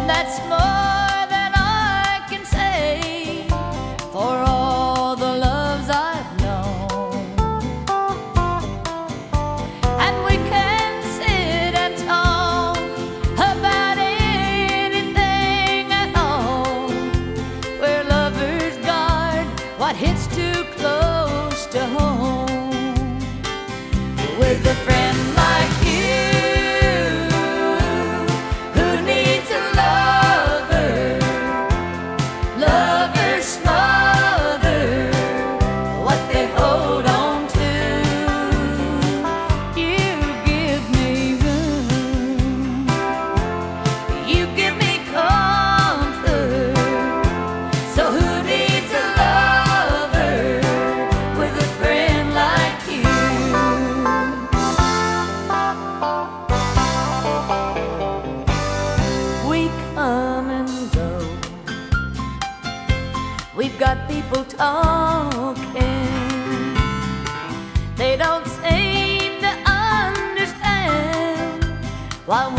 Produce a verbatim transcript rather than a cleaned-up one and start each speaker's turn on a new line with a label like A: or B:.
A: That's more than I can say for all the loves I've known. And we can sit and talk about anything at all, where lovers guard what hits too close to home. With a friend like you, who needs a lover, lovers smother what they hold on to. You give me room, you give me comfort. So who needs a lover with a friend like you? We come and go, we've got people talking. They don't seem to understand why